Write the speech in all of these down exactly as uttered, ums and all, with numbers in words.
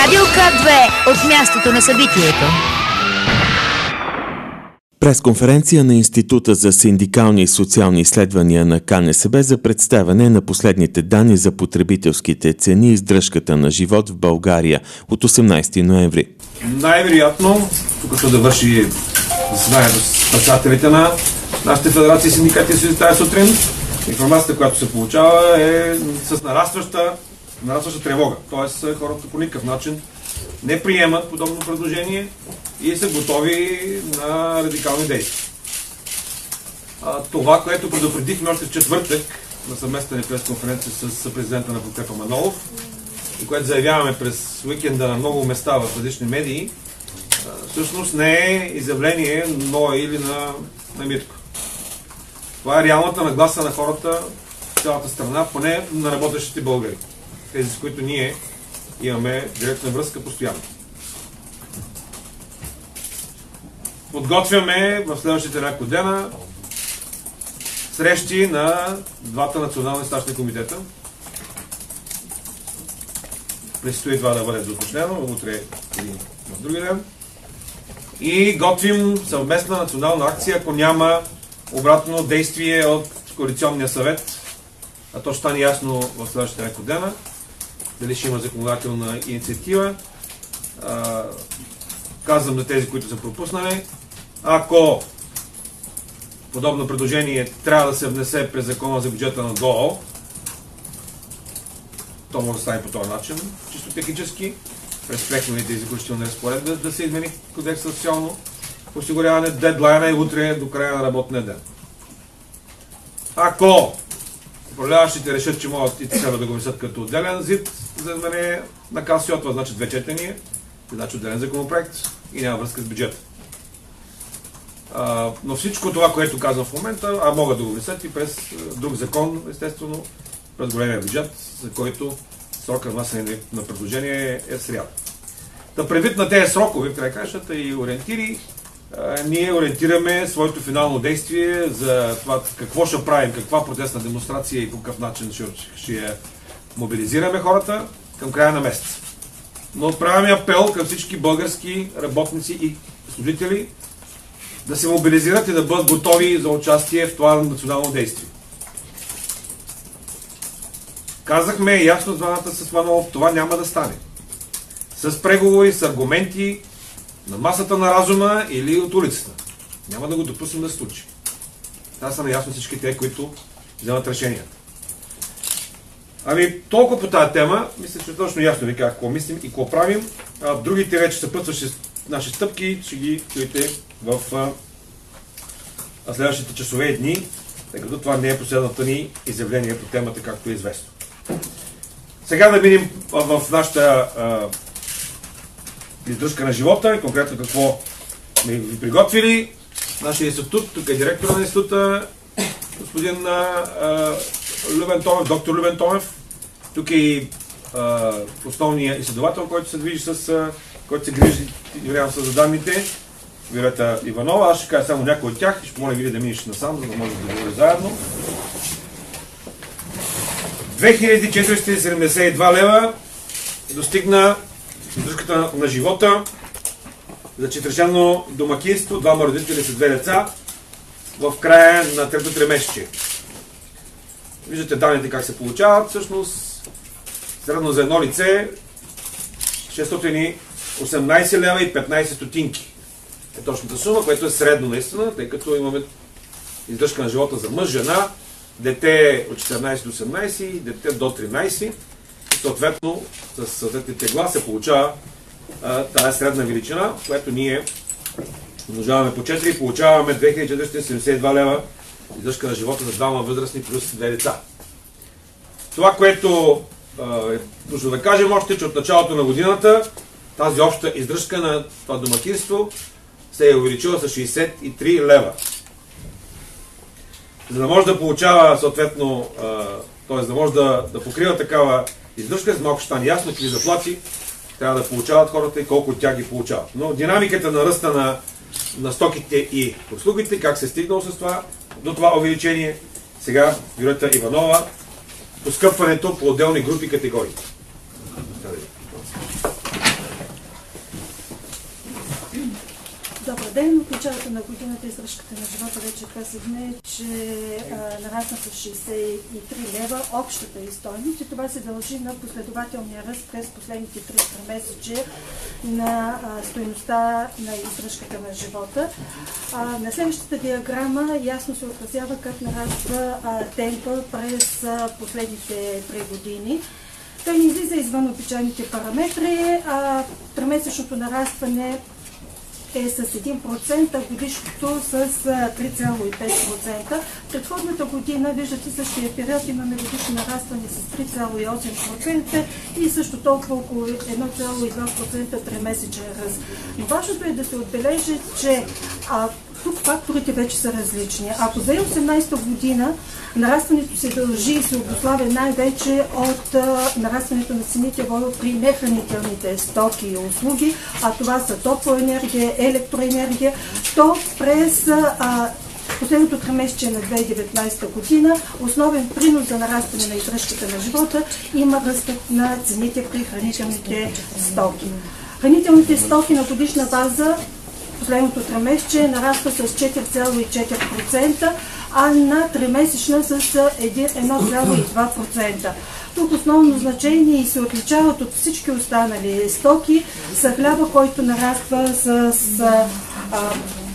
Радио К две от мястото на събитието. Пресконференция на Института за синдикални и социални изследвания на К Н С Б за представяне на последните данни за потребителските цени и издръжката на живот в България от осемнайсети ноември. Най-вероятно, тук ще да върши заседанието с председателите на нашите федерации, синдикати и тази сутрин, информацията, която се получава, е с нарастваща, нарастваща тревога. Тоест хората по никакъв начин не приемат подобно предложение и са готови на радикални действия. А, това, което предупредихме още в четвъртък на съвместна пресконференция с президента на Подкрепа Манолов и което заявяваме през уикенда на много места в различни медии, а, всъщност не е изявление но или на, на Митко. Това е реалната нагласа на хората в цялата страна, поне на работещите българи. Тези, с които ние имаме директна връзка постоянно. Подготвяме в следващите няколко дена срещи на двата национални стачни комитета. Предстои това да бъде доуточнено, утре или в други ден. И готвим съвместна национална акция, ако няма обратно действие от коалиционния съвет, а то ще стане ясно в следващите няколко дена, дали ще има законодателна инициатива. А, казвам на тези, които са пропуснали, ако подобно предложение трябва да се внесе през закона за бюджета на ДОО, то може да стане по този начин, чисто технически, през преходните и заключителни разпоредби да се измени кодекса за социално осигуряване. Дедлайна е утре до края на работния ден. Ако управляващите решат, че могат и трябва да го внесат като отделен ЗИД за изменение на КСО, това значи две четения, значи отделен законопроект и няма връзка с бюджета. А, но всичко това, което казвам в момента, а могат да го внесат и през друг закон, естествено, през големия бюджет, за който срока внасяне на предложение е сряда. Да предвид на тези срокове, в край кращата и ориентири, а, ние ориентираме своето финално действие за това какво ще правим, каква протестна демонстрация и по какъв начин ще, ще мобилизираме хората към края на месеца. Но отправяме апел към всички български работници и служители да се мобилизират и да бъдат готови за участие в това национално действие. Казахме ясно с двамата с Манолов, това няма да стане. С преговори, с аргументи, на масата на разума или от улицата. Няма да го допуснем да се случи. Това са наясно всички те, които вземат решенията. Ами, толкова по тази тема, мисля, че точно ясно ви казах какво мислим и какво правим. А, другите вече съпътстващи наши стъпки, ще ги чуете в а, следващите часове и дни, тъй като това не е последната ни изявление по темата, както е известно. Сега да минем в нашата а, издръжка на живота и конкретно какво сме ви приготвили. Нашия институт, тук е директор на института, господин а, Любен Томев, доктор Любен Томев. Тук е и а, основният изследовател, който се движи с, а, който се грижи с данните, Виолета Иванова. Аз ще кажа само някой от тях и ще помоля ви да минеш насам, за да може да говорим заедно. две хиляди четиристотин и седемдесет и два лева достигна издръжката на живота за четиричленно домакинство, двама родители с две деца в края на третото тримесечие. Виждате данните как се получават. Всъщност средно за едно лице шестстотин и осемнайсет лева и петнайсет стотинки е точната сума, което е средно наистина, тъй като имаме издръжка на живота за мъж, жена, дете от четиринайсет до осемнайсет и дете до тринайсет. И съответно с съответните тегла се получава а, тази средна величина, която ние умножаваме по четири и получаваме две хиляди четиристотин седемдесет и два лева издръжка на живота за двама възрастни плюс две деца. Това, което а, е нужно да кажем още, че от началото на годината тази обща издръжка на това домакинство се е увеличила с шейсет и три лева. За да може да получава съответно, т.е. да може да, да покрива такава издръжка, за малко ще стане ясно какви заплати трябва да получават хората и колко от тях ги получават. Но динамиката на ръста на, на стоките и услугите, как се е стигнало с това, до това увеличение, сега Виолета Иванова, поскъпването по отделни групи и категории. ден. От началото на годината издръжката на живота вече казахме, че а, нарасна с шейсет и три лева общата и стойност, и това се дължи на последователния ръст през последните три месеца на а, стойността на издръжката на живота. А, на следващата диаграма ясно се отразява как нараства а, темпа през а, последните три години. Той не излиза извън обичайните параметри, а тримесечното нарастване е с един процент, а годишното с три цяло и пет процента. Предходната година, виждате същия период, имаме годишно нарастване с три цяло и осем процента и също толкова около едно цяло и два процента тримесечен ръст. Но важното е да се отбележи, че а, тук факторите вече са различни. Ако за две хиляди и осемнадесета година нарастването се дължи и се обуславя най-вече от а, нарастването на цените при нехранителните стоки и услуги, а това са топлоенергия, електроенергия, то през а, последното тримесечие на две хиляди и деветнадесета година основен принос за нарастване на издръжката на живота има ръстът на цените при хранителните стоки. Хранителните стоки на годишна база последното тримесечие нараства с четири цяло и четири процента, а на тримесечна с едно цяло и два процента. Тук основно значение и се отличават от всички останали стоки са хляба, който нараства с, с а,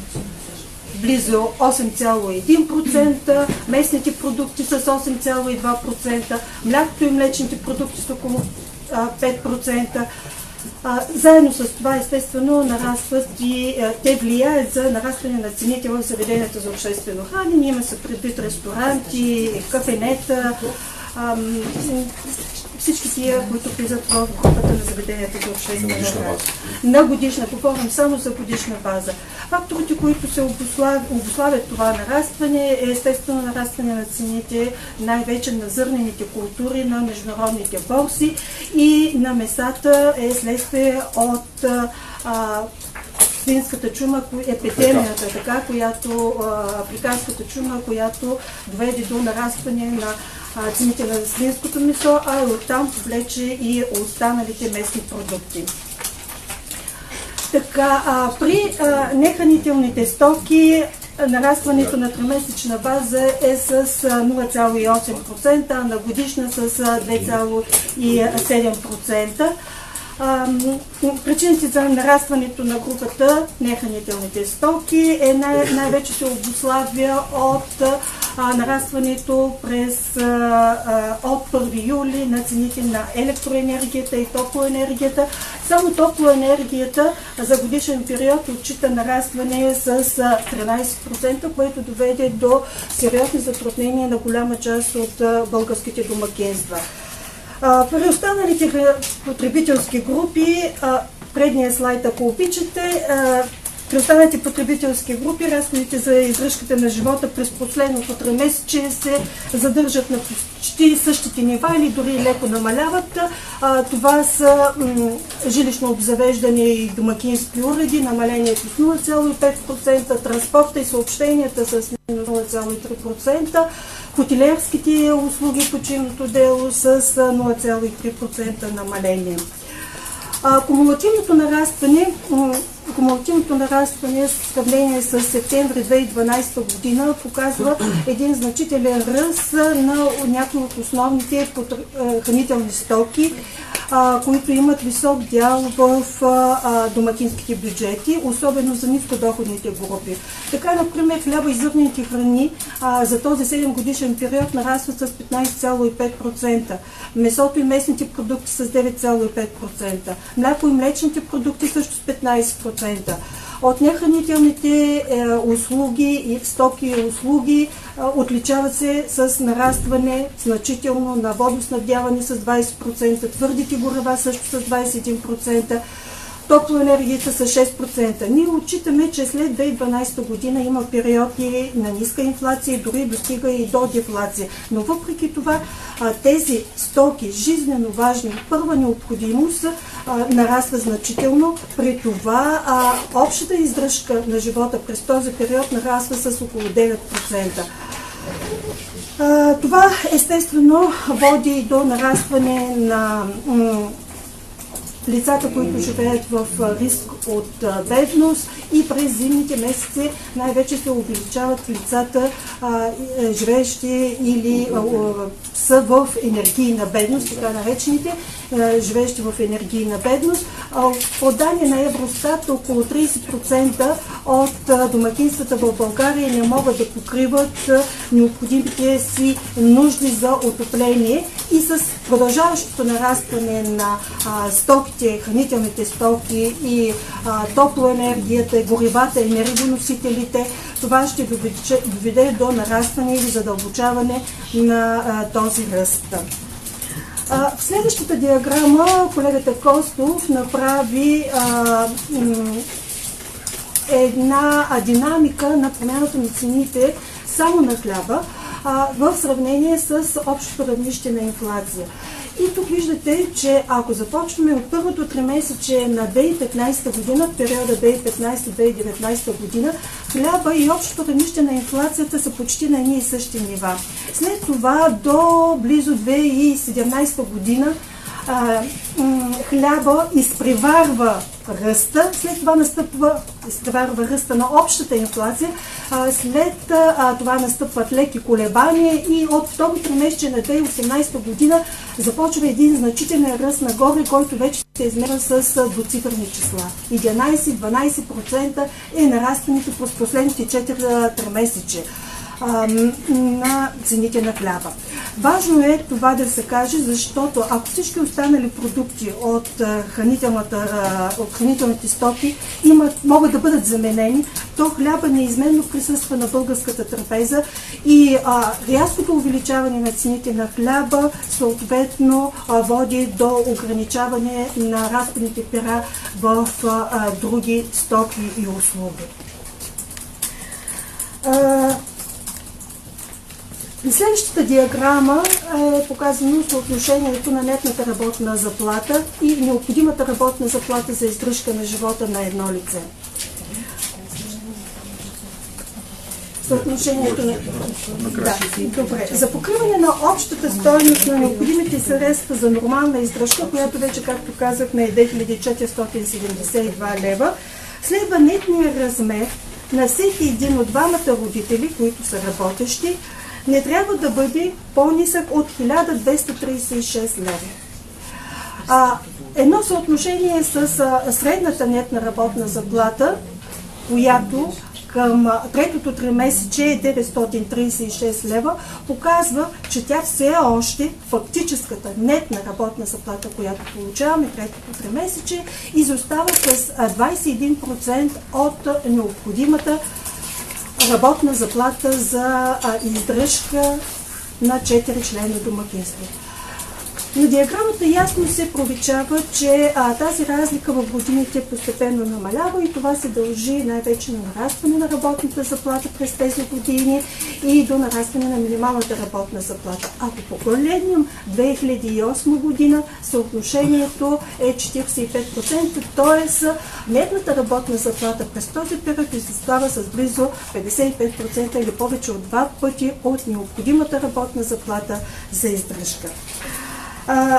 близо осем цяло и един процента, местните продукти с осем цяло и два процента, млякото и млечните продукти с около а, пет процента. А, заедно с това, естествено, нарастват и а, те влияят за нарастване на цените в заведенията за обществено хранене. Има се предвид ресторанти, кафенета, а, всички тия, които влизат в групата на заведенията за обществено хранене. На годишна, говорим само за годишна база. Факторите, които се обуславят, обуславят това нарастване, е естествено нарастване на цените, най-вече на зърнените култури, на международните борси и на месата е следствие от а, свинската чума, епидемията, така, която, а, африканската чума, която доведе до нарастване на а, цените на свинското месо, а оттам повлече и останалите местни продукти. Така, а, при а, нехранителните стоки нарастването на тримесечна база е с нула цяло и осем процента, а на годишна с две цяло и седем процента. Причините за нарастването на групата нехранителните стоки е най- най-вече се обуславя от а, нарастването през, а, от първи юли на цените на електроенергията и топлоенергията. Само топлоенергията за годишен период отчита нарастване с тринадесет процента, което доведе до сериозни затруднения на голяма част от а, българските домакинства. При останалите потребителски групи, предния слайд, ако обичате, при останалите потребителски групи разходите за издръжката на живота през последното тримесечие се задържат на почти същите нива или дори леко намаляват. Това са жилищно обзавеждане и домакински уреди, намалението с нула цяло и пет процента, транспорта и съобщенията с нула цяло и три процента, хотелиерските услуги по чинното дело с нула цяло и три процента намаление. Кумулативното нарастване, кумулативното нарастване в сравнение с септември две хиляди и дванадесета година показва един значителен ръст на някои от основните хранителни стоки, които имат висок дял в домакинските бюджети, особено за нискодоходните групи. Така, например, хляба и зърнените храни за този седем годишен период нарастват с петнадесет цяло и пет процента, месото и местните продукти с девет цяло и пет процента, мляко и млечните продукти също с петнадесет процента. От нехранителните е, услуги и стоки и услуги е, отличават се с нарастване значително на водоснабдяване с двадесет процента, твърдите горива също с двадесет и един процента, топлоенергията с шест процента. Ние отчитаме, че след две хиляди и дванадесета година има периоди на ниска инфлация и дори достига и до дефлация. Но въпреки това тези стоки, жизнено важни, първа необходимост, нараства значително. При това общата издръжка на живота през този период нараства с около девет процента. Това естествено води до нарастване на лицата, които живеят в риск от бедност, и през зимните месеци най-вече се увеличават лицата, живеещи или са в енергийна бедност, така наречените живеещи в енергийна бедност. По данни на Евростат, около трийсет процента от домакинствата в България не могат да покриват необходимите си нужди за отопление, и с продължаващото нарастване на а, стоките, хранителните стоки и а, топлоенергията, горивата, енергоносителите, това ще доведе до нарастване или задълбочаване на а, този ръст. А, в следващата диаграма колегата Костов направи а, една а, динамика на промяната на цените само на хляба а, в сравнение с общото равнище на инфлация. И тук виждате, че ако започваме от първото тримесечие на две хиляди и петнадесета година, в периода две хиляди и петнадесета - две хиляди и деветнадесета година, хляба и общото равнище на инфлацията са почти на едни и същи нива. След това до близо две хиляди и седемнадесета година а, хляба изпреварва ръста, след това настъпва изпреварва ръста на общата инфлация, а, след а, това настъпват леки колебания и от второ тримесечие на две хиляди и осемнадесета година започва един значителен ръст нагоре, който вече се измерва с двуцифрени числа. единадесет - дванадесет процента е нарастването през последните четири тримесечия на цените на хляба. Важно е това да се каже, защото ако всички останали продукти от, от хранителните стоки имат, могат да бъдат заменени, то хляба неизменно присъства на българската трапеза и а, рязкото увеличаване на цените на хляба съответно а, води до ограничаване на разходните пера в а, други стоки и услуги. А, На следващата диаграма е показано съотношението на нетната работна заплата и необходимата работна заплата за издръжка на живота на едно лице. Съотношението на... Да, добре. За покриване на общата стойност на необходимите средства за нормална издръжка, която вече, както казахме, е две хиляди четиристотин седемдесет и два лева, следва нетния размер на всеки един от двамата родители, които са работещи, не трябва да бъде по-нисък от хиляда двеста тридесет и шест лева. А, едно съотношение с а, средната нетна работна заплата, която към третото тримесечие е деветстотин тридесет и шест лева, показва, че тя все още, фактическата нетна работна заплата, която получаваме третото тримесечие, изостава с двадесет и един процента от необходимата работна заплата за а, издръжка на четири члена домакинство. На диаграмата ясно се провичава, че а, тази разлика в годините постепенно намалява и това се дължи най-вече на нарастване на работната заплата през тези години и до нарастване на минималната работна заплата. Ако погледнем две хиляди и осма година, съотношението е четиридесет и пет процента, т.е. нетната работна заплата през този период изостава с близо петдесет и пет процента или повече от два пъти от необходимата работна заплата за издръжка. А,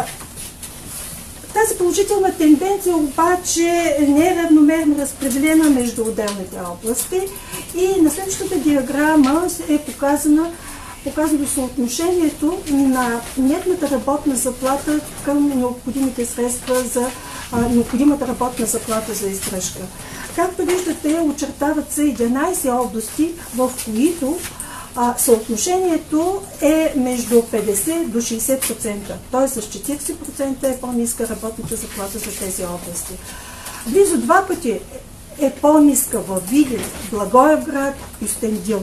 тази положителна тенденция обаче не е равномерно разпределена между отделните области и на следващата диаграма е показано, показано съотношението на нетната работна заплата към необходимите средства за а, необходимата работна заплата за издръжка. Както виждате, очертават се единадесет области, в които А, съотношението е между петдесет до шейсет процента, т.е. с четиридесет процента е по-ниска работната заплата за тези области. Близо два пъти е по-ниска в Видин, Благоевград и Кюстендил.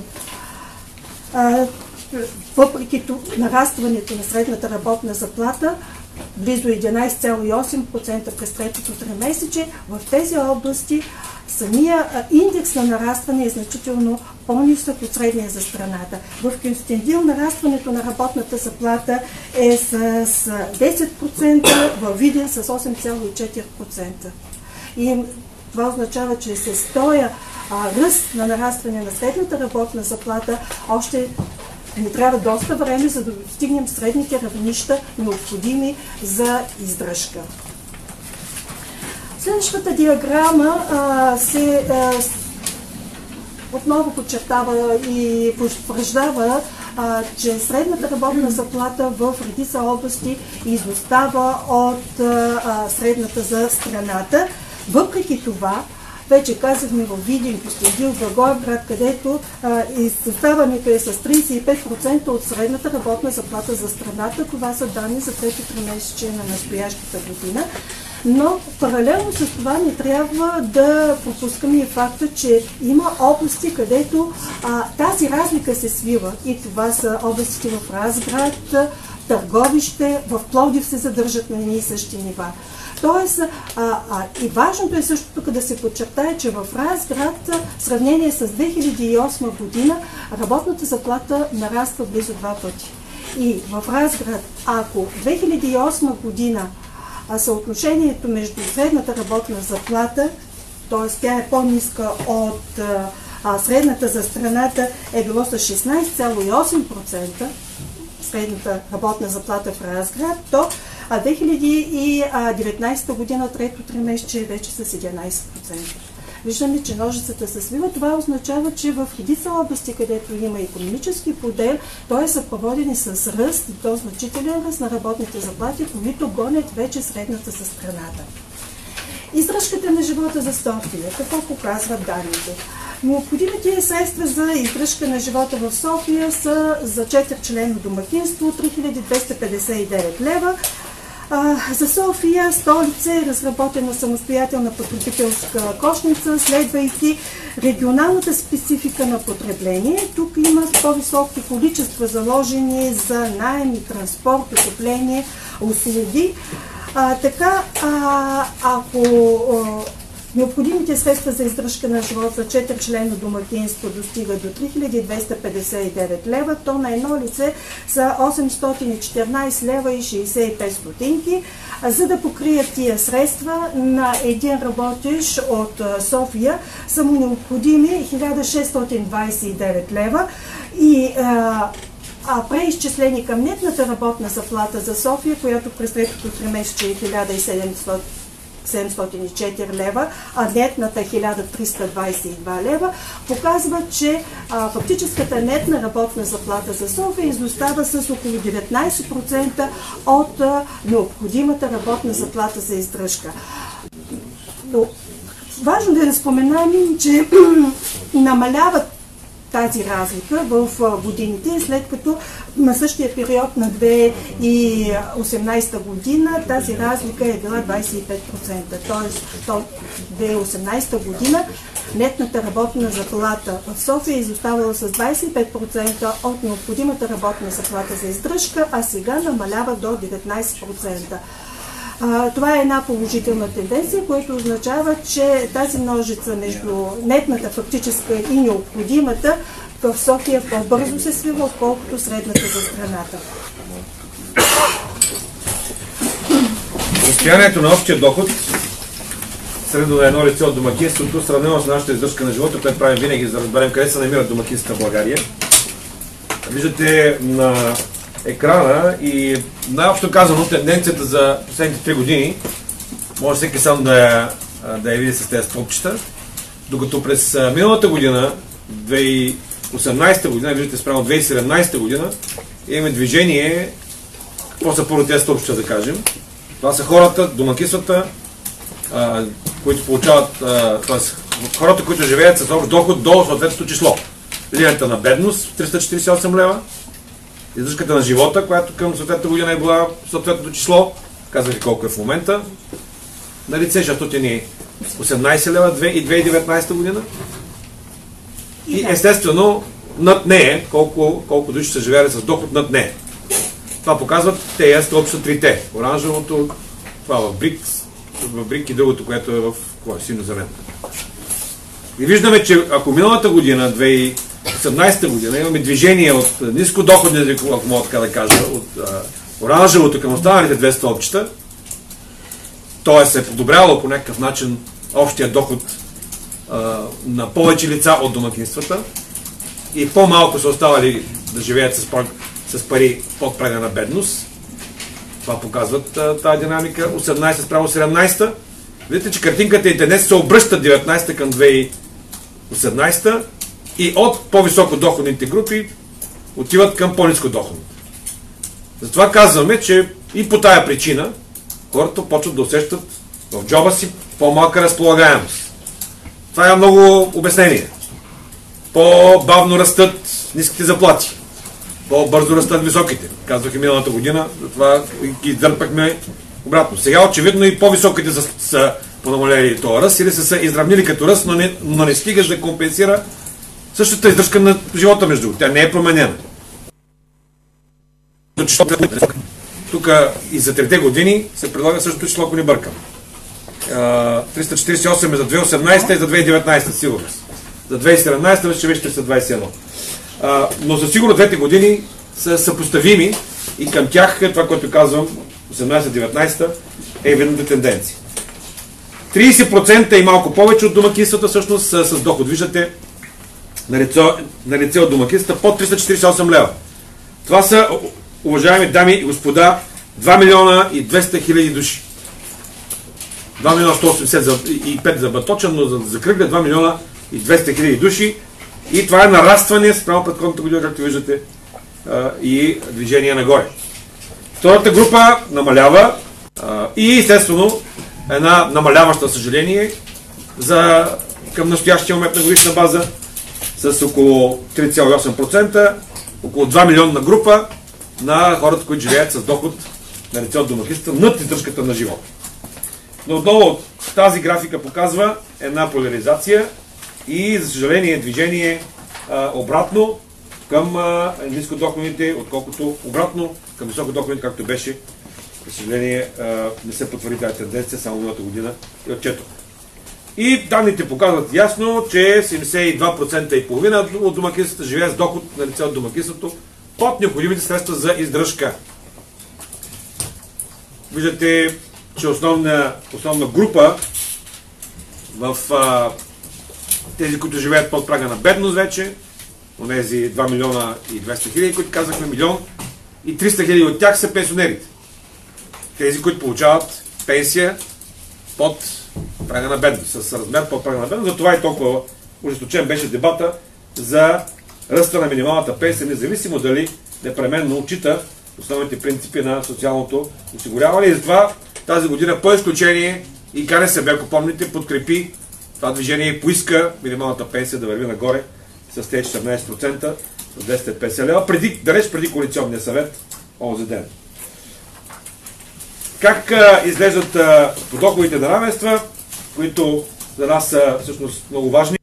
А, въпреки нарастването на средната работна заплата, близо единадесет цяло и осем процента през третото тримесечие, в тези области самия индекс на нарастване е значително по-нисък от средния за страната. В Кюстендил нарастването на работната заплата е с десет процента, в Видин с осем цяло и четири процента. И това означава, че с този ръст на нарастване на средната работна заплата още ни трябва доста време, за да достигнем средните равнища, необходими за издръжка. Следващата диаграма а, се а, отново подчертава и потвърждава, а, че средната работна заплата в редица области изостава от а, средната за страната. Въпреки това, вече казахме в Видин, Кюстендил, Благоевград, където а, изоставането е с тридесет и пет процента от средната работна заплата за страната. Това са данни за трето тримесечие на настоящата година. Но паралелно с това не трябва да пропускаме и факта, че има области, където а, тази разлика се свива. И това са областите в Разград, Търговище, в Пловдив се задържат на едни и същи нива. Тоест, а, а, и важното е също тук да се подчертае, че в Разград, в сравнение с две хиляди и осма година, работната заплата нараства близо два пъти. И в Разград, ако две хиляди и осма година а съотношението между средната работна заплата, т.е. тя е по-ниска от а, средната за страната, е било с шестнадесет цяло и осем процента, средната работна заплата в Разград, то а две хиляди и деветнадесета година, трето тримесечие, вече с единадесет процента. Виждаме, че ножицата се свива. Това означава, че в редица области, където има икономически подел, той е съпроводен с ръст, и то значителен ръст на работните заплати, които гонят вече средната за страната. Издръжката на живота за София. Какво показват данните? Необходимите средства за издръжка на живота в София са за четирчленно домакинство три хиляди двеста петдесет и девет лева. А, за София, столица, е разработена самостоятелна потребителска кошница, следвайки регионалната специфика на потребление. Тук има по-високи количества заложени за наем и транспорт, отопление, услуги. А, така, а, ако а, необходимите средства за издръжка на живот за четирчленно домакинство достига до три хиляди двеста петдесет и девет лева, то на едно лице са осемстотин и четиринадесет лева и шейсет и пет стотинки. За да покрият тия средства на един работещ от София са му необходими хиляда шестстотин двадесет и девет лева и а, а преизчислени към нетната работна заплата за София, която през третото тримесечие е хиляда седемстотин и четири лева, а нетната хиляда триста двадесет и два лева, показва, че а, фактическата нетна работна заплата за София изостава с около деветнадесет процента от а, необходимата работна заплата за издръжка. Но важно да споменам, че намаляват тази разлика в годините, след като на същия период на две хиляди и осемнадесета година тази разлика е била двадесет и пет процента. Тоест, две хиляди и осемнадесета година нетната работна заплата в София е изоставала с двадесет и пет процента от необходимата работна заплата за издръжка, а сега намалява до деветнадесет процента. Това е една положителна тенденция, което означава, че тази ножица между нетната фактическа и необходимата в София по-бързо се свива, отколкото средната за страната. Състоянието на общия доход средно на едно лице от домакинството, сравнено с нашата издръжка на живота, което правим винаги, за да разберем къде се намират домакинствата в България. Виждате на екрана и най-общо казано тенденцията за последните три години може всеки сам да я, да я види с тези стълбчета. Докато през миналата година, две хиляди и осемнадесета година, виждате спрямо две хиляди и седемнадесета година, имаме движение. Какво са първо тези стълбчета, да кажем? Това са хората, домакинствата, а, които получават, а, т.е. хората, които живеят с общ доход до съответното число. Линията на бедност триста четиридесет и осем лева, издръжката на живота, която към съответната година е била съответното число, казах ви колко е в момента, на лице шестстотин и осемнадесет лева и две хиляди и деветнадесета година. И естествено над нея, колко, колко души са живеели с доход над нея. Това показват тези стълбчета трите. Оранжевото, това в брик, в брик и другото, което е в синьо-зелено. И виждаме, че ако миналата година, две хиляди и осемнадесета година, имаме движение от ниско доходни, ако мога така да кажа, от а, оранжевото към останалите две стълбчета, т.е. се е подобрявало по някакъв начин общия доход а, на повече лица от домакинствата и по-малко са оставали да живеят с, с пари под прага на бедност. Това показват а, тази динамика. осемнадесета спрямо седемнадесета. Видите, че картинката и днес се обръща деветнайсета към две хиляди и осемнайсета и от по-високо доходните групи отиват към по-ниско доходните. Затова казваме, че и по тая причина хората почват да усещат в джоба си по-малка разполагаемост. Това е много обяснение. По-бавно растат ниските заплати. По-бързо растат високите. Казвах и миналата година, затова ги издърпахме обратно. Сега очевидно и по-високите са, са понамалели този ръст или са се изравнили като ръст, но не, но не стига да компенсира същата издръжка на живота между. Тя не е променена. Тук и за трите години се предлага същото число, ако не бъркам. триста четирийсет и осем е за две хиляди и осемнайсета и за две хиляди и деветнайсета, сигурно. За две хиляди и седемнайсета вече вече триста двайсет и едно. А, но със сигурно двете години са съпоставими и към тях, това, което казвам, осемнайсета-деветнайсета, е видната тенденция. трийсет процента и малко повече от домакинствата всъщност са с доход. Виждате на лице, на лице от домакинствата под триста четирийсет и осем лева. Това са, уважаеми дами и господа, два милиона и двеста хиляди души. два милиона сто осемдесет и пет за баточен, но за да закръгля два милиона и двеста хиляди души. И това е нарастване спрямо предходната година, както виждате, и движение нагоре. Втората група намалява и естествено една намаляваща съжаление за към настоящия момент на годишна база с около три цяло и осем процента, около два милиона група на хората, които живеят с доход на лице от домакинства над издръжката на живота. Но отново тази графика показва една поляризация и, за съжаление, движение а, обратно към а, нискодоходните, отколкото обратно към високодоходните, както беше. За съжаление, а, не се потвърди тази тенденция само миналата година и отчето. И данните показват ясно, че седемдесет и два процента и половина от домакинствата живеят с доход на лице от домакинството под необходимите средства за издръжка. Виждате, че основна, основна група в а, тези, които живеят под прага на бедност вече, онези два милиона и двеста хиляди, които казахме, милион и триста хиляди от тях са пенсионерите. Тези, които получават пенсия под прага на бедност, с размер под прага на бедност. Затова и толкова ожесточен беше дебата за ръста на минималната пенсия, независимо дали непременно отчита основните принципи на социалното осигуряване. И затова тази година по изключение и КНСБ, ако помните, подкрепи това движение и поиска минималната пенсия да върви нагоре с тези четиринайсет процента, с двеста и петдесет лева, преди, далеч преди коалиционния съвет онзи ден. Как а, изглеждат а, подоходните неравенства, които за нас са всъщност много важни,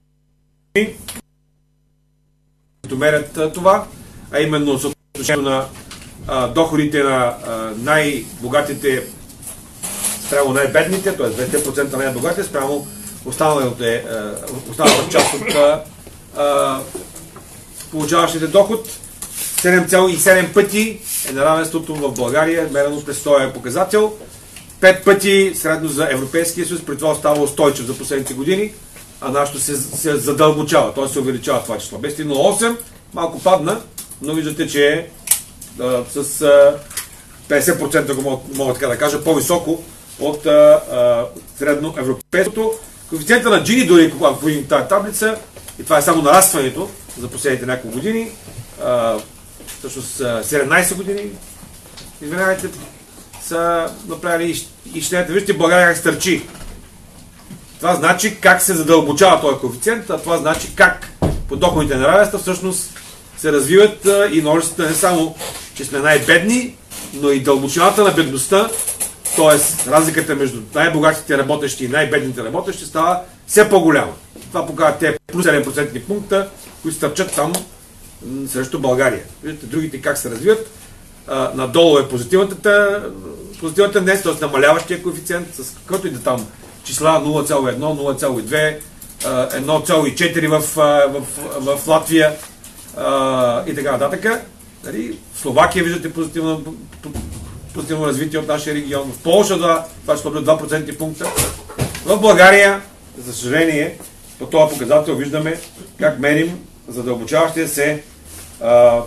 които мерят а, това, а именно съотношението на а, доходите на а, най-богатите спрямо най-бедните, т.е. двеста процента най-богатите спрямо останалата, останалата част от а, а, получаващите доход. седем цяло и седем пъти е неравенството в България, мерено през този показател. пет пъти средно за Европейския съюз, при това остава устойчив за последните години, а нашето се, се задълбочава, т.е. се увеличава това число. Без стигнало осем, малко падна, но виждате, че е а, с а, петдесет процента, ако мога, мога така да кажа, по-високо от а, а, средно европейското. Коефициента на Джини, дори когато видим тази таблица, и това е само нарастването за последните няколко години, а, всъщност седемнайсет години, извинявайте, са направили и щенете. Вижте България как стърчи. Това значи как се задълбочава този коефициент, а това значи как подоходните неравенства всъщност се развиват и множеството не само, че сме най-бедни, но и дълбочината на бедността, т.е. разликата между най-богатите работещи и най-бедните работещи става все по-голяма. Това показва те плюс седем процентни пункта, които стърчат там срещу България. Виждате другите как се развиват. А, надолу е позитивната, позитивната тенденция, т.е. намаляващия коефициент, с каквото и да там числа нула цяло и едно, нула цяло и две, едно цяло и четири в, в, в, в Латвия а, и така нататък. Нали? В Словакия виждате позитивно, позитивно развитие от нашия регион. В Полша да, това ще бъде два процентни пункта. В България, за съжаление, по този показател виждаме как мерим задълбочаващия се а, а,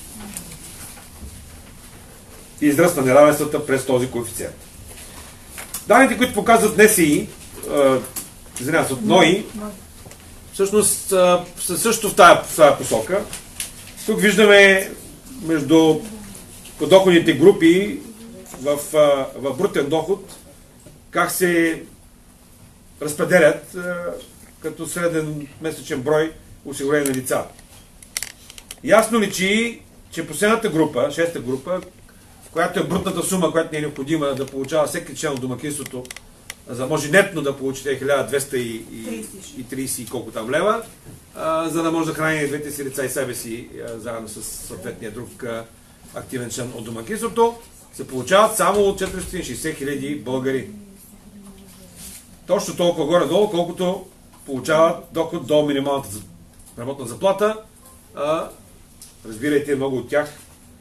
израз на неравенствата през този коефициент. Данните, които показват НСИ, извинявам се, от НОИ, всъщност са също в тази, в тази посока. Тук виждаме между подоходните групи в, в брутен доход как се разпределят като среден месечен брой осигурени лица. Ясно личи, че последната група, шеста група, в която е брутната сума, която не е необходима да получава всеки член от домакинството, за да може нетно да получите хиляда двеста и тридесет и колко там лева, а, за да може да храни двете си лица и себе си, а, заедно с съответния друг а, активен член от домакинството, се получават само от четиристотин и шейсет хиляди българи. Точно толкова горе-долу, колкото получават доход до минималната работна заплата. А, разбирайте, много от тях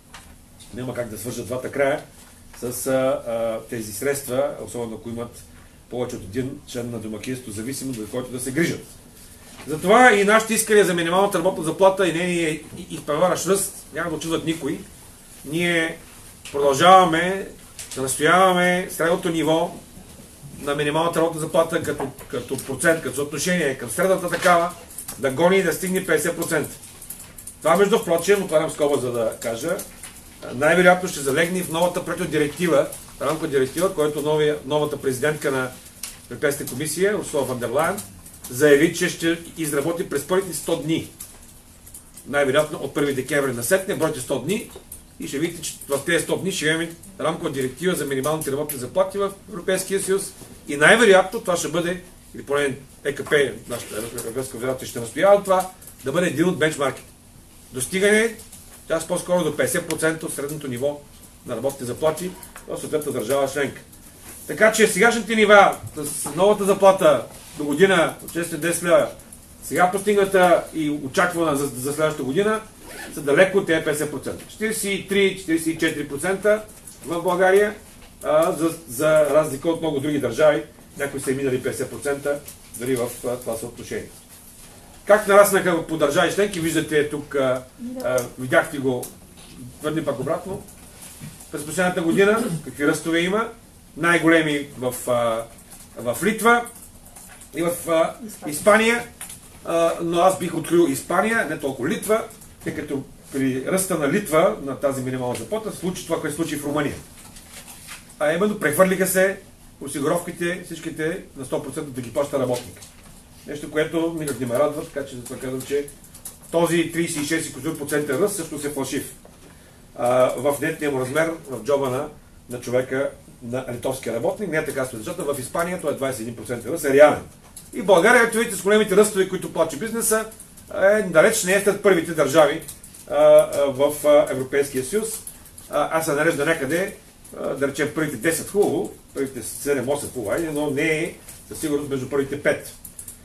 няма как да свържат двата края с а, а, тези средства, особено ако имат повече от един член на домакинство, зависимо до който да се грижат. Затова и нашите искания за минималната работна заплата и нейния изпреварващ ръст няма да очудват никой. Ние продължаваме да настояваме средното ниво на минималната работна заплата като, като процент, като съотношение към средната такава, да гони и да стигне петдесет процента. Това, между впрочем, отварям скоба, за да кажа, най-вероятно ще залегне в новата проектодиректива, рамка директива, който новия, новата президентка на Европейската комисия, Урсула фон дер Лайен, заяви, че ще изработи през първите сто дни. Най-вероятно от първи декември насетне, бройте сто дни и ще видите, че в тези сто дни ще имаме рамкова директива за минималните работни заплати в Европейския съюз и най-вероятно това ще бъде, или поне ЕКП, нашата Европейска федерация ще настоява това, да бъде един от бенчмарките. Достигане, част по-скоро до петдесет процента от средното ниво на работните заплати в съответната държава членка. Така че сегашните нива с новата заплата до година от шестстотин и десет лева, сега постигната и очаквана за, за следващата година, са далеко от тези петдесет процента. четиридесет и три до четиридесет и четири процента в България, а, за, за разлика от много други държави, някои са минали петдесет процента дори в а, това съотношение. Как нараснаха по държави членки, виждате тук, а, а, видяхте го, върнем пак обратно. През последната година, какви ръстове има, най-големи в, а, в Литва и в а, Испания, а, но аз бих открил Испания, не толкова Литва, тъй като при ръста на Литва, на тази минимална заплата, се случи това, което се случи в Румъния. А именно прехвърлиха се осигуровките, всичките на сто процента да ги плаща работник. Нещо, което никак не ме радва, така че затова казвам, че този тридесет и шест процента ръст също се фалшив. А, в нетния му размер, в джоба на, на човека, на литовския работник, не е така следващата. В Испания той е двадесет и един процента ръст, е реален. И в България, както видите, с големите ръстове, които плаче бизнеса, е, далеч не е след първите държави а, а, в а, Европейския съюз. А, аз се нарежда някъде, а, да речем първите десет хубаво, първите седем-осем хубаво, но не е със сигурност между първите пет.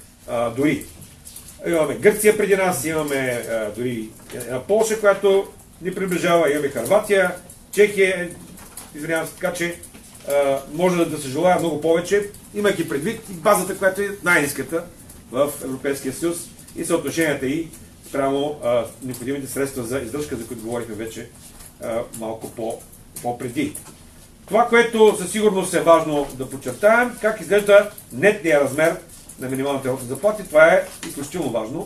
А, дори. Имаме Гърция преди нас, имаме а, дори една Полша, която ни приближава, имаме Хърватия, Чехия, извинявам се, така че а, може да се желая много повече, имайки предвид и базата, която е най-ниската в Европейския съюз и съотношенията и спрямо а, необходимите средства за издръжка, за които говорихме вече а, малко по, по-преди. Това, което със сигурност е важно да подчертаем, как изглежда нетния размер на минималните работни заплати, това е изключително важно.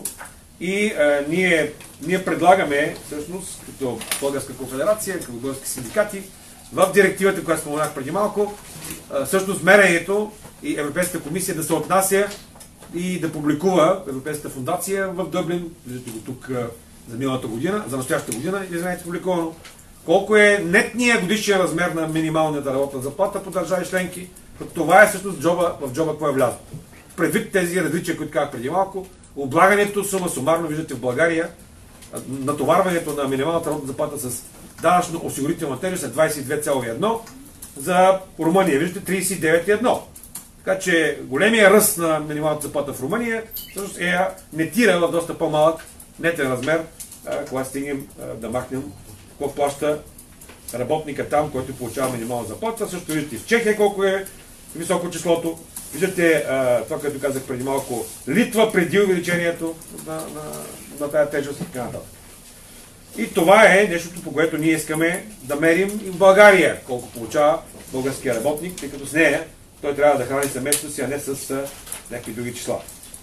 И а, ние, ние предлагаме, всъщност, като Българска конфедерация, като български синдикати, в директивата, която споменах преди малко, а, всъщност мерението и Европейската комисия да се отнася и да публикува Европейската фундация в Дъблин, виждате го тук а, за миналата година, за настоящата година, извинете, публикувано, колко е нетния годишен размер на минималната работна заплата по държави членки, като това е всъщност джоба, в джоба, кое е влязло. Предвид тези различия, които казах преди малко, облагането сума сумарно, виждате в България, натоварването на минималната работна заплата с данъчно-осигурителна тежест е двадесет и две цяло едно, за Румъния виждате тридесет и девет цяло едно. Така че големия ръст на минималната заплата в Румъния всъщност е нетира в доста по-малък нетен размер, когато стигнем да махнем какво плаща работника там, който получава минимална заплата. Също виждате в Чехия колко е високо числото. Виждате а, това, което казах преди малко, Литва преди увеличението на, на, на тая тежест и така нататък. И това е нещото, по което ние искаме да мерим и в България колко получава българския работник, тъй като с нея той трябва да храни семейството си, а не с а, някакви други числа.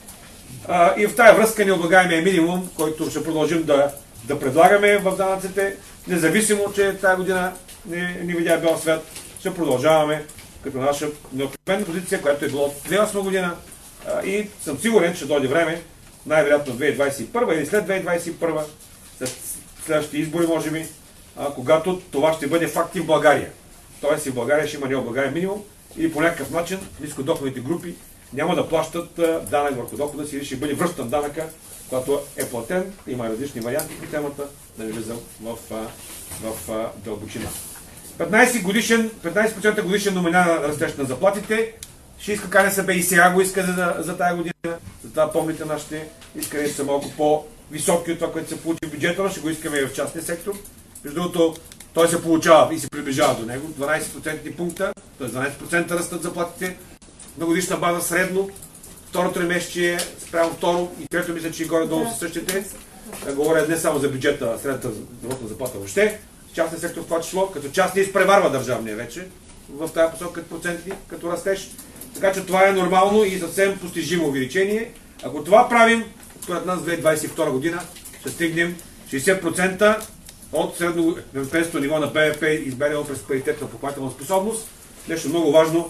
А, и в тази връзка необлагаемия минимум, който ще продължим да, да предлагаме в данъците, независимо, че тази година не, не видя бял свят, ще продължаваме като наша неопределена позиция, която е било от две хиляди и осма година, а, и съм сигурен, че дойде време, най-вероятно две хиляди двадесет и първа или след две хиляди двадесет и първа, след следващите избори, може би, а, когато това ще бъде факт и в България. Тоест и в България ще има необлагаем минимум или по някакъв начин нискодоходните групи няма да плащат а, данък върху дохода си или ще бъде връщан данъка, когато е платен. Има различни варианти по темата, да не влизам в, в, в, в дълбочина. петнадесет процента годишен номинален растеж на заплатите. Ще иска КНСБ и сега го иска за, за тази година. Затова помните, нашите искания са малко по-високи от това, което се получи в бюджета, но ще го искаме и в частния сектор. Между другото, той се получава и се приближава до него. дванадесет процентни пункта, т.е. дванадесет процента растат заплатите на годишна база средно. Второто тримесечие спрямо второ и трето мисля, че и горе-долу са същите. Да говоря не само за бюджета, а средната работна заплата въобще. Частния сектор в това число, като част не изпреварва държавния вече в тази посока като проценти, като растеж. Така че това е нормално и съвсем постижимо увеличение. Ако това правим, според нас две хиляди двадесет и втора година ще стигнем шейсет процента от средноевропейското ниво на Б В П, измерено през паритетна покупателна способност. Нещо много важно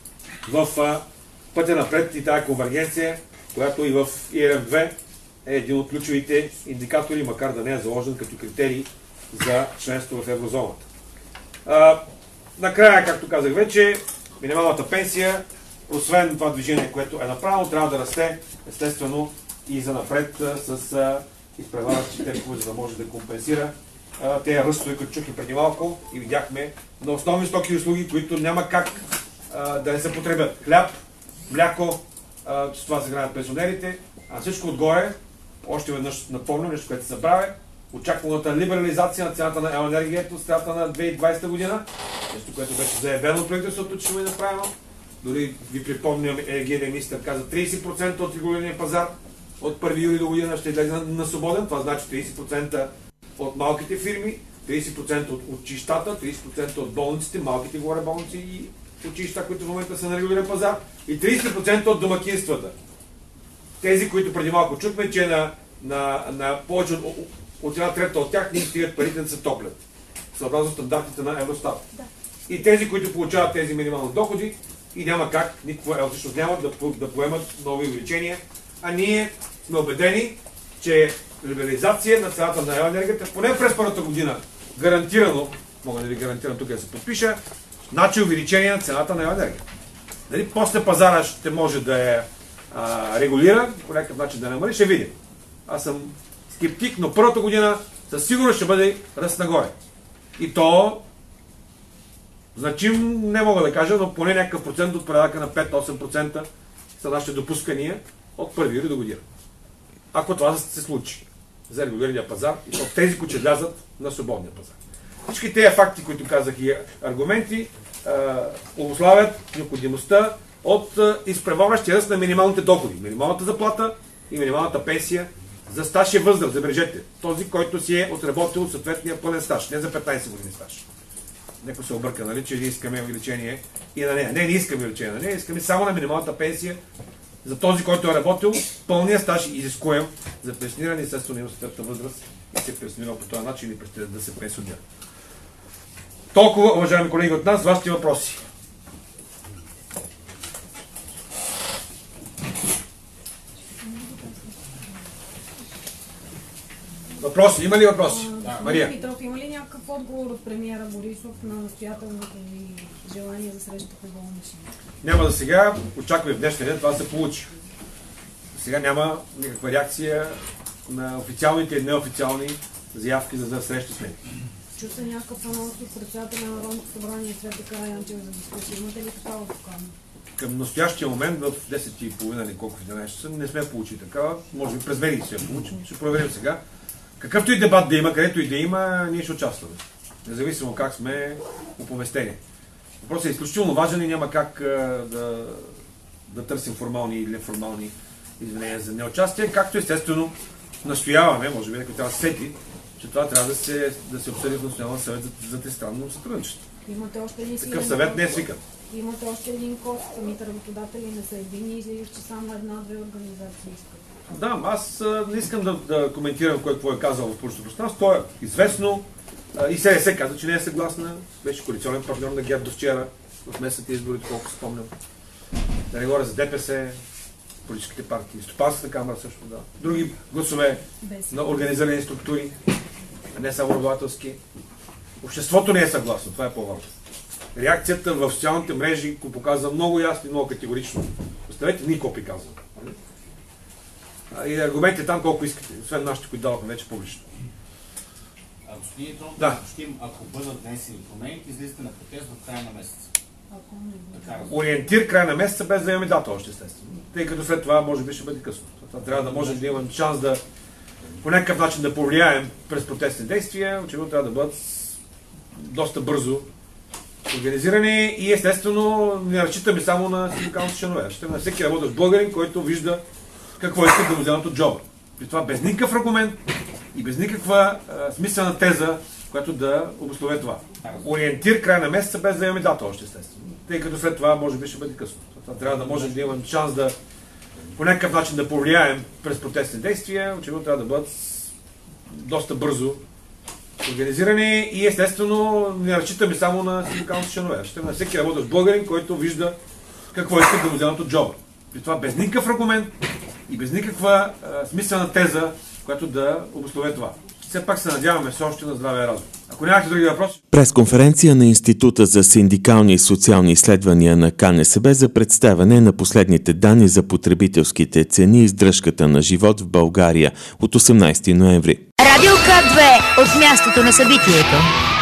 в а, пътя напред и тази конвергенция, която и в И Р М две е един от ключовите индикатори, макар да не е заложен като критерий за членство в еврозоната. А, накрая, както казах вече, минималната пенсия, освен това движение, което е направено, трябва да расте естествено и за напред с изпреварващи темпове, за да може да компенсира а, тези ръстове, които чух и преди малко и видяхме на основни стоки и услуги, които няма как а, да не се потребят. Хляб, мляко, а, с това се хранят пенсионерите, а всичко отгоре, още веднъж напомням, нещо, което се забравя, очакваната либерализация на цената на електроенергията от страната на две хиляди и двадесета година, нещо, което беше заявено от правителството, че ще бъде направено. Дори ви припомням, енергийният министър каза тридесет процента от регулирания пазар от първи юли до година ще излезе на, на свободен. Това значи тридесет процента от малките фирми, тридесет процента от училищата, тридесет процента от болниците, малките горе болници и училища, които в момента са на регулиран пазар, и тридесет процента от домакинствата. Тези, които преди малко чухме, че на, на, на повече от, от една трета от тях не стигат парите да се топлят, съобразно стандартите на Евростат. Да. И тези, които получават тези минимални доходи, и няма как, никаква еластичност няма да, да поемат нови увеличения. А ние сме убедени, че либерализация на цената на електроенергията, поне през първата година, гарантирано, мога да ви гарантирам тук да се подпиша, значи увеличение на цената на електроенергията. Дали после пазара ще може да я а, регулира, по някакъв начин да намали, ще видим. Аз съм скептик, но първата година със сигурност ще бъде ръст нагоре. И то значим, не мога да кажа, но поне някакъв процент от порядъка на пет до осем процента са нашите допускания от първи юли до година. Ако това се случи за регулирания пазар и от тези, които ще влязат на свободния пазар. Всички тези факти, които казах и аргументи, обуславят необходимостта от изпреварващия ръст на минималните доходи. Минималната заплата и минималната пенсия за стаж и възраст, забележете. Този, който си е отработил съответния пълен стаж, не за петнадесет години стаж. Некой се обърка, нали, че ние искаме увеличение и на нея. Не, не искаме увеличение на нея, искаме само на минималната пенсия за този, който е работил, пълния стаж изискуем за пенсиониране, естествено има съответна възраст и се пенсионира по този начин и да се пенсионира. Толкова, уважаеми колеги от нас, вашите въпроси. Въпроси? Има ли въпроси? Да. Мария. Петров, има ли някакъв отговор от премиера Борисов на настоятелното ви желание за среща по болнични? Няма за сега. Очакваме в днешния ден това да се получи. Сега няма никаква реакция на официалните и неофициални заявки за, за среща с мен. Чу се някакъв анонс от председателя на Народното събрание Цвета Караянчева за дискусия. Имате ли такава покана? Към настоящия момент в десет и тридесет или колко в единадесет часа не сме получили такава. Може би през Велики ще я получим. Ще проверим сега. Какъвто и дебат да има, където и да има, ние ще участваме. Независимо как сме оповестени. Въпросът е изключително важен и няма как а, да, да търсим формални или неформални извинения за неучастие, както естествено настояваме, може би някой трябва да сети, че това трябва да се, да се обсъди в Националния съвет за, за тристранно сътрудничество. Имате още един Такъв съвет не е свикан. имате още един кост, самите работодатели не са едини, излизаш, че само една-две организации искат. Да, аз а, не искам да, да коментирам кой какво е казал в публичното пространство. То е известно. А, и СДС каза, че не е съгласна. Беше коалиционен партньор на ГЕРБ до вчера, в местните избори, колко спомням. Да не говоря за ДПС, политическите партии, Стопанската камера също, да. Други гласове на организирани структури, а не само работодателски. Обществото не е съгласно, това е по-важно. Реакцията в социалните мрежи го показва много ясно и много категорично. Представете, никой приказва. И аргументите там колко искате, освен нашите, които давахме вече публично. А господин Трон, да. ако бъдат внесени промените, излизате на протест в края на месеца. Ориентир края на месеца, без да имаме дата още, естествено. Тъй като след това може би ще бъде късно. Това трябва да можем да имаме шанс да по някакъв начин да повлияем през протестни действия. Очевидно трябва да бъдат доста бързо организирани и естествено не разчитаме само на синдикалните членове. Разчитаме на всеки работещ българин, който вижда какво иска да му вземат от джоба. При това без никакъв аргумент и без никаква а, смислена теза, която да обуслове това. Ориентир края на месеца, без да имаме дата още, естествено. Тъй като след това може би ще бъде късно. Това трябва да можем да имаме шанс да по някакъв начин да повлияем през протестни действия. Очевидно трябва да бъдат доста бързо организирани и естествено не разчитаме само на синдикалните членове. Разчитаме на всеки работещ българин, който вижда какво иска да му вземат от джоба. При това без никакъв аргумент и без никаква а, смислена теза, която да обуслове това. Все пак се надяваме все още на здравия разум. Ако нямате други въпроси... Пресконференция на Института за синдикални и социални изследвания на КНСБ за представяне на последните данни за потребителските цени и издръжката на живот в България от осемнадесети ноември. Радио К две от мястото на събитието.